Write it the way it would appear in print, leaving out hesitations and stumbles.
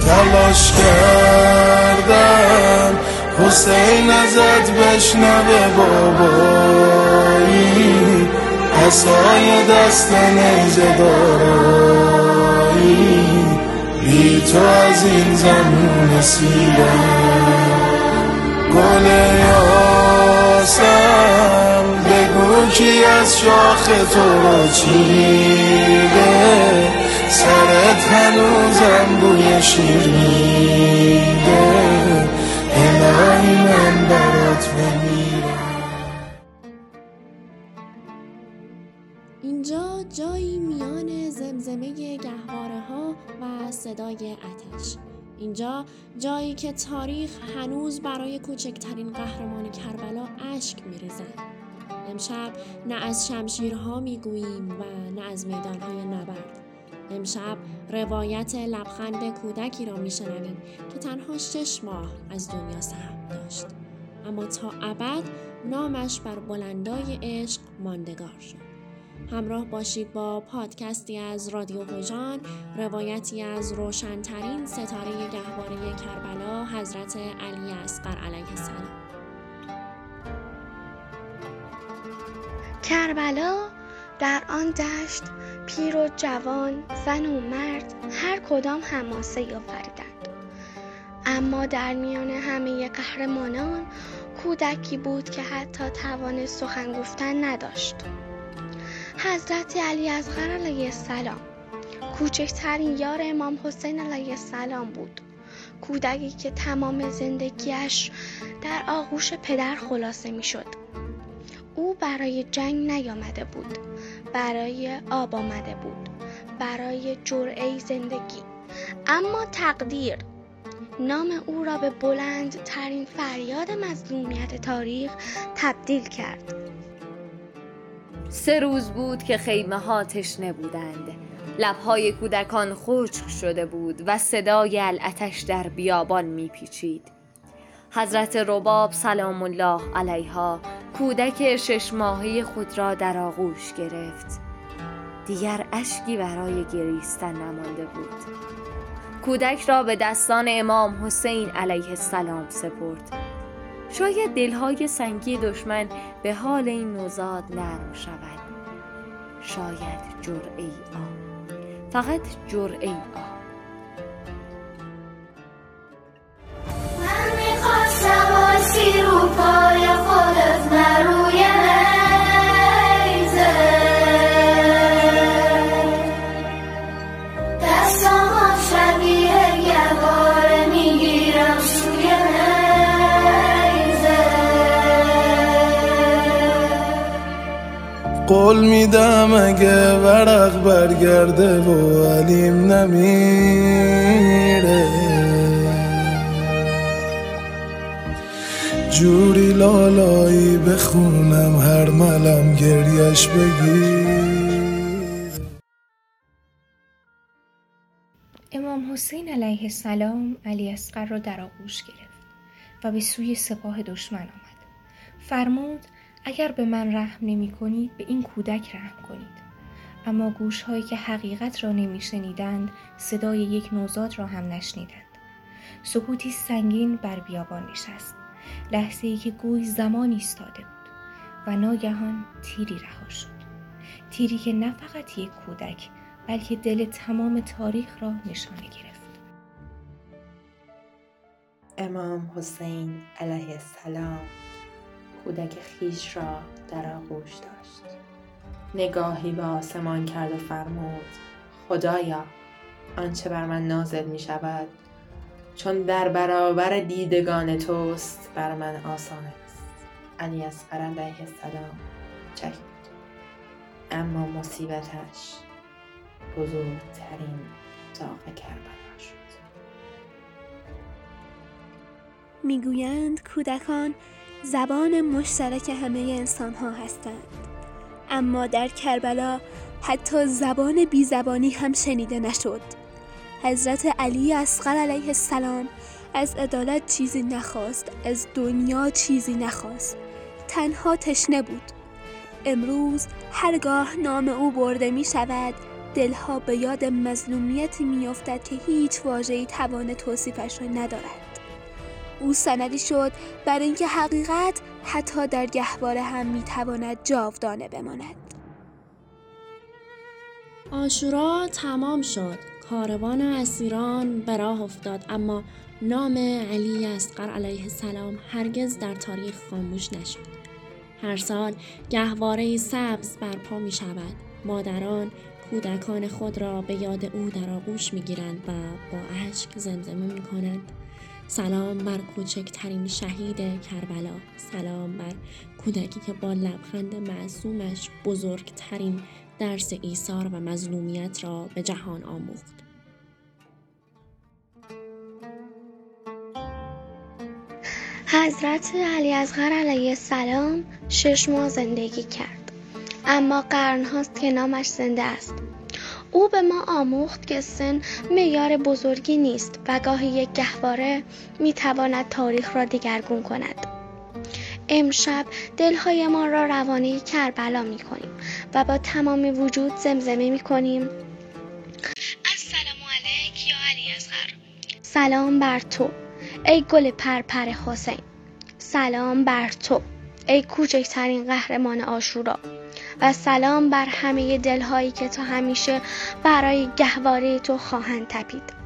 تلاش کردن حسین ازت بشنوه بابایی، عصای دست نیزه دارایی، بی تو از این زمون سیرم. گل یاسم بگو کی از شاخ تو رو چیده، سرت هنوزم بوی شیر میده، الهی من برات بمیرم. اینجا جایی میان زمزمه گهواره ها و صدای آتش. اینجا جایی که تاریخ هنوز برای کوچکترین قهرمان کربلا اشک می‌ریزد. امشب نه از شمشیرها میگوییم و نه از میدانهای نبرد. امشب روایت لبخند کودکی را میشنویم که تنها 6 ماه از دنیا سهم داشت، اما تا ابد نامش بر بلندای عشق ماندگار شد. همراه باشید با پادکستی از رادیو هوژان، روایتی از روشن‌ترین ستاره گهواره کربلا، حضرت علی اصغر علیه السلام. کربلا در آن دشت پیر و جوان، زن و مرد هر کدام حماسه آفریدند، اما در میان همه قهرمانان کودکی بود که حتی توان سخن گفتن نداشت. حضرت علی اصغر علیه السلام کوچکترین یار امام حسین علیه السلام بود. کودکی که تمام زندگیش در آغوش پدر خلاصه می شد. او برای جنگ نیامده بود، برای آب آمده بود، برای جرعه زندگی. اما تقدیر نام او را به بلندترین فریاد مظلومیت تاریخ تبدیل کرد. 3 روز بود که خیمه ها تشنه بودند، لبهای کودکان خشک شده بود و صدای العطش در بیابان میپیچید. حضرت رباب سلام الله علیها کودک 6 ماهه خود را در آغوش گرفت. دیگر اشکی برای گریستن نمانده بود. کودک را به دستان امام حسین علیه السلام سپرد. شاید دلهای سنگی دشمن به حال این نوزاد نرم شود. شاید جرعه‌ای آب، فقط جرعه‌ای آب. من میخواستم آسی رو پای خودت نروی نیزه، دستام شبیه گهواره میگیرم سوی نیزه. قول میدم اگه ورق برگرده و علیم نمیره، جوری لالایی بخونم هر ملم گریش بگیر. امام حسین علیه السلام علی اصغر را در آغوش گرفت و به سوی سپاه دشمن آمد. فرمود اگر به من رحم نمی کنید به این کودک رحم کنید. اما گوش‌هایی که حقیقت را نمی شنیدند صدای یک نوزاد را هم نشنیدند. سکوتی سنگین بر بیابان نشست. لحظه‌ای که گوی زمان ایستاده بود و ناگهان تیری رها شد. تیری که نه فقط یک کودک بلکه دل تمام تاریخ را نشانه گرفت. امام حسین علیه السلام کودک خویش را در آغوش داشت. نگاهی به آسمان کرد و فرمود خدایا آنچه بر من نازل می شود چون در برابر دیدگان توست بر من آسان است. علی اصغر علیه السلام چکید، اما مصیبتش بزرگترین داغ کربلا شد. میگویند کودکان زبان مشترک همه انسان ها هستند، اما در کربلا حتی زبان بیزبانی هم شنیده نشد. حضرت علی اصغر علیه السلام از عدالت چیزی نخواست، از دنیا چیزی نخواست، تنها تشنه بود. امروز هرگاه نام او برده می شود دلها به یاد مظلومیتی میافتد که هیچ واژه‌ای توان توصیفش را ندارد. او سندی شد بر اینکه حقیقت حتی در گهواره هم میتواند جاودانه بماند. عاشورا تمام شد. کاروان اسیران به راه افتاد، اما نام علی اصغر علیه السلام هرگز در تاریخ خاموش نشد. هر سال گهواره سبز برپا می شود. مادران کودکان خود را به یاد او در آغوش می گیرند و با اشک زمزمه می کنند: سلام بر کوچکترین شهید کربلا، سلام بر کودکی که با لبخند معصومش بزرگترین درس ایثار و مظلومیت را به جهان آموخت. حضرت علی اصغر علیه السلام 6 ماه زندگی کرد، اما قرن هاست که نامش زنده است. او به ما آموخت که سن معیار بزرگی نیست و گاهی یک گهواره میتواند تاریخ را دگرگون کند. امشب دلهای ما را روانه کربلا میکنیم و با تمام وجود زمزمه میکنیم: السلام علیک یا علی اصغر. سلام بر تو ای گل پرپر حسین. سلام بر تو ای کوچکترین قهرمان عاشورا. و سلام بر همه دلهایی که تا همیشه برای گهواره تو خواهند تپید.